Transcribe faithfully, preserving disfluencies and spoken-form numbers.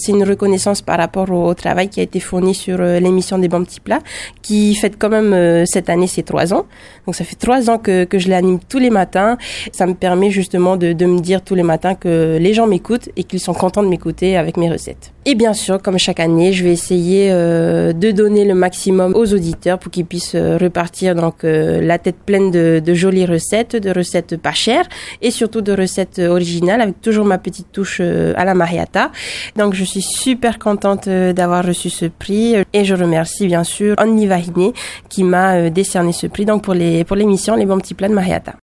C'est une reconnaissance par rapport au, au travail qui a été fourni sur euh, l'émission des bons petits plats, qui fête quand même euh, cette année ses trois ans. Donc ça fait trois ans que, que je l'anime tous les matins. Ça me permet justement de, de me dire tous les matins que les gens m'écoutent et qu'ils sont contents de m'écouter avec mes recettes. Et bien sûr, comme chaque année, je vais essayer euh, de donner le maximum aux auditeurs pour qu'ils puissent euh, repartir donc euh, la tête pleine de, de jolies recettes, de recettes pas chères et surtout de recettes originales avec toujours ma petite touche euh, à la Mariata. Donc je suis super contente euh, d'avoir reçu ce prix et je remercie bien sûr Annie Vahine qui m'a euh, décerné ce prix donc pour les pour l'émission Les Bons Petits Plats de Mariata.